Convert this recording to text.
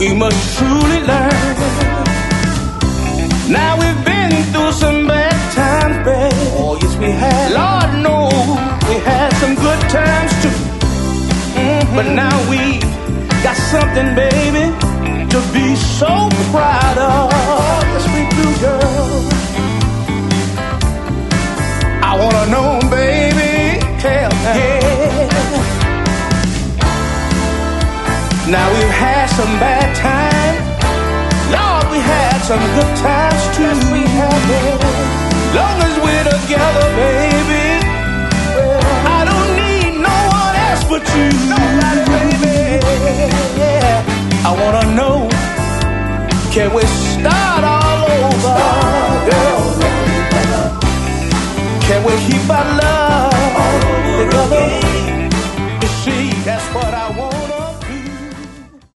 we must truly learn. Now we've been through some bad times, babe. Oh, yes, we have. Lord knows we had some good times too. But now we got something, baby, to be so proud of. Yes, we do, girl. I wanna know, baby, tell me. Yeah. Now we've had some bad times. Lord, we had some good times too. Yes, we have, baby. Long as we're together, baby, I don't need no one else but you. Nobody, baby. Yeah. I wanna know, can we